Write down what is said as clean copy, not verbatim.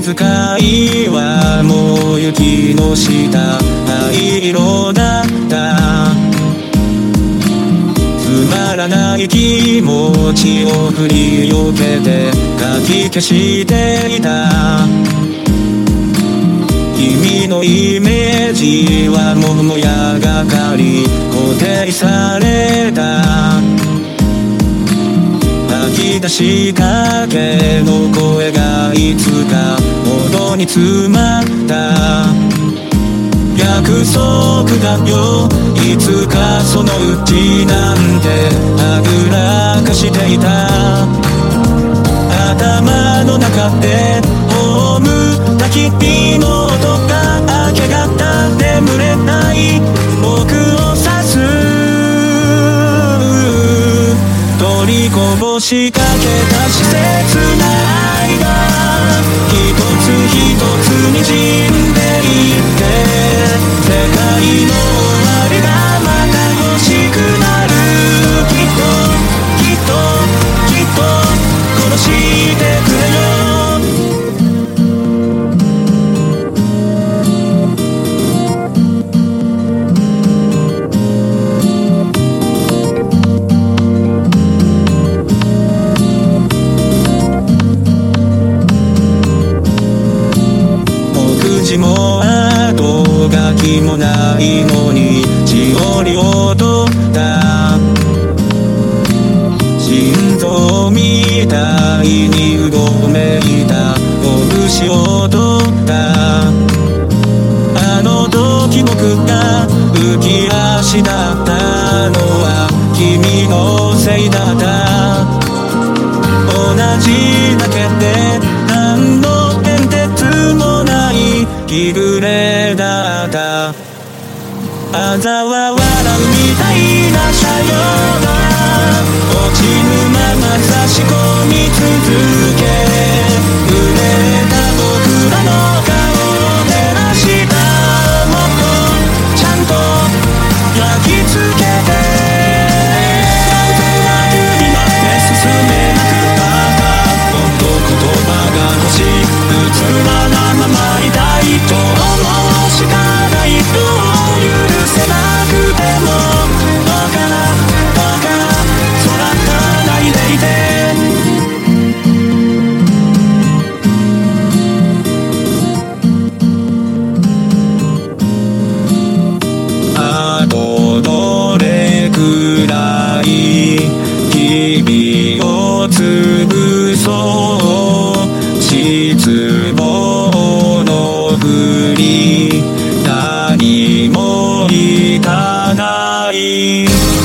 遣いはもう雪の下灰色だったつまらない気持ちを振りよけてかき消していた君のイメージはももやがかり固定された吐き出しかけの声がいつか喉に詰まった約束だよいつかそのうちなんてはぐらかしていた頭の中でホーム焚き火の音が明け方眠れない僕を指す取りこぼしかけた稚拙な愛が一つ一つにじんでいって世界の終わりがまた欲しくなるきっと殺してくれよも後がきもないのにしおり踊った心臓みたいにうごめいた拳を取ったあの時僕が浮き足だったのは君のせいだった同じだけで何の変哲もない日暮れだったあざは笑うみたいなさよが落ちぬまま差し込み続け濡れた僕らの顔を照らしたもっとちゃんと焼き付けて楽になって進めなくったもっと言葉が欲しいうつらなままいたいと思うしかないと許せなくてもどうか空かないでいてあとどれくらい君を潰そう失望のふり何もいかない